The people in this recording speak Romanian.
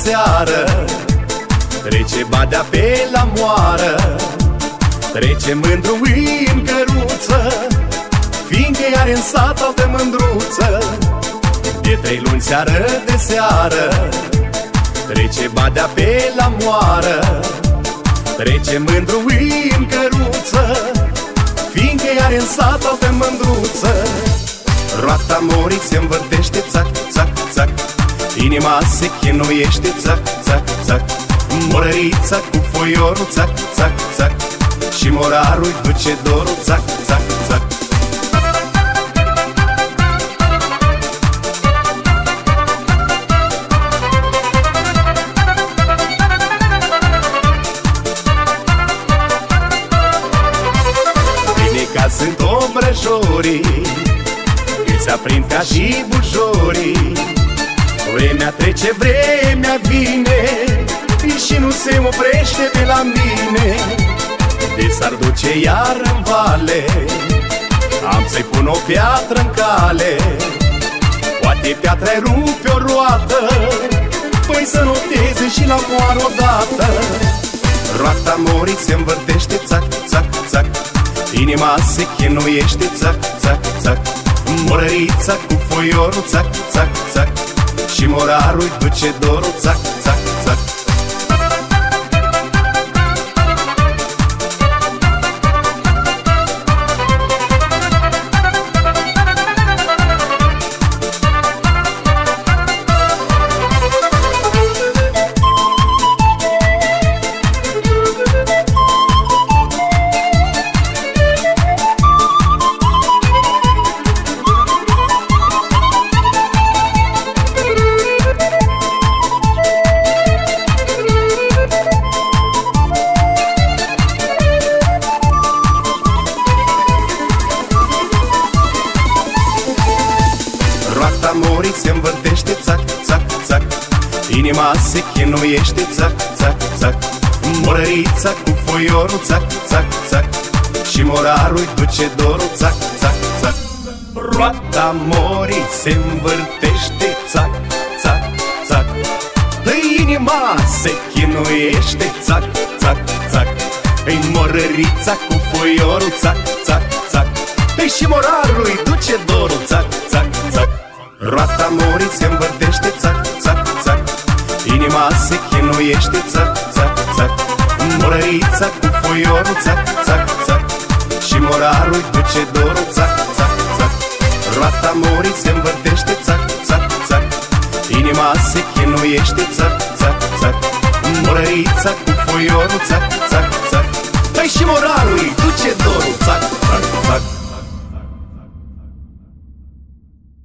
seară, trece badea pe la moară. Trece mândru în căruță, fiindcă are în sat altă mândruță. De 3 luni seară de seară, trece badea pe la moară. Trece mândru în căruță, fiindcă are în sat altă mândruță. Roata morii se învârtește, țac, țac, țac. Inima se chinuiește, țac, țac, țac. Morărița cu foiorul, țac, țac, țac. Și morarul-i duce dorul, țac, țac, țac. Bine ca sunt obrăjorii, când se aprind ca și bujorii. Vremea trece, vremea vine, și nu se oprește de la mine. De s-ar duce iar în vale, am să-i pun o piatră în cale. Poate piatra-i rupe o roată, păi să noteze și la moară odată. Roata morii se învârtește, țac, țac, țac. Inima se chinuiește, țac, țac, țac. Morărița cu foiorul, țac, țac, țac. Și morarul-i duce dorul, țac, țac, țac. Roata morii se învârtește, țac, țac, țac. Inima se chinuiește, țac, țac, țac. Morărița cu foiorul, țac, țac, țac. Și morarul-i duce dorul, țac, țac, țac. Roata morii se învârtește, țac, țac, țac. Inima se chinuiește, țac, țac, țac. Morărița cu foiorul, țac, țac, țac. Și morarul-i duce dorul, țac, țac, țac. Roata morii se învârtește, țac, țac, țac. Inima se chinuiește, țac, țac, țac. Morărița cu foiorul, țac, țac, țac. Și morarul-i duce dorul, țac, țac, țac. Roata morii se învârtește, țac, țac, țac. Inima se chinuiește, țac, țac, țac. Morărița cu foiorul, țac, țac, țac. Și morarul-i duce dorul, țac.